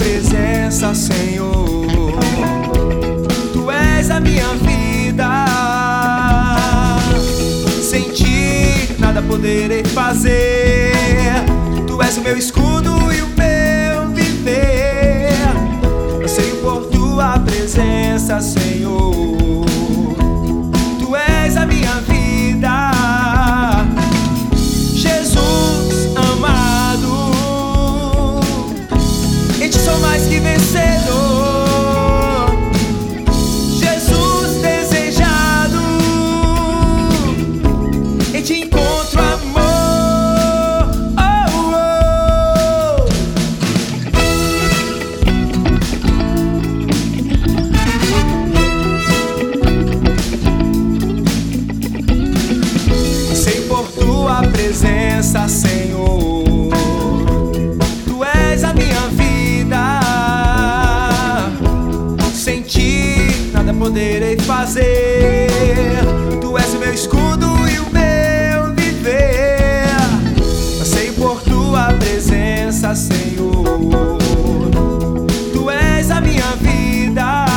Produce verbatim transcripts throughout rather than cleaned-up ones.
presença, Senhor. Tu és a minha vida, sem ti nada poderei fazer. Tu és o meu escudo e o meu viver. Anseio por tua presença, Senhor. Tu és a minha vida, Jesus amado. Em ti sou mais que vencedor, Jesus desejado. Em ti encontro amor. Presença, Senhor. Tu és a minha vida, sem ti nada poderei fazer. Tu és o meu escudo e o meu viver. Anseio por tua presença, Senhor. Tu és a minha vida,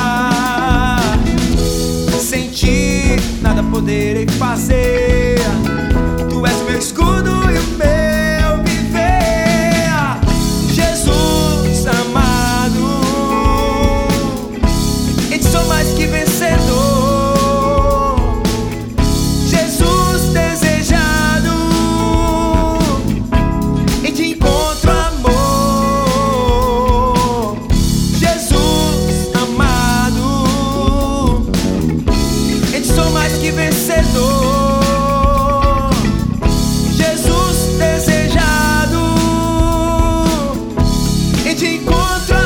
sem ti nada poderei fazer. Tu és meu escudo e o meu viver, Jesus amado. Em ti sou mais que vencedor, Jesus desejado. Em ti encontro amor, Jesus amado. Em ti sou mais que vencedor, encontro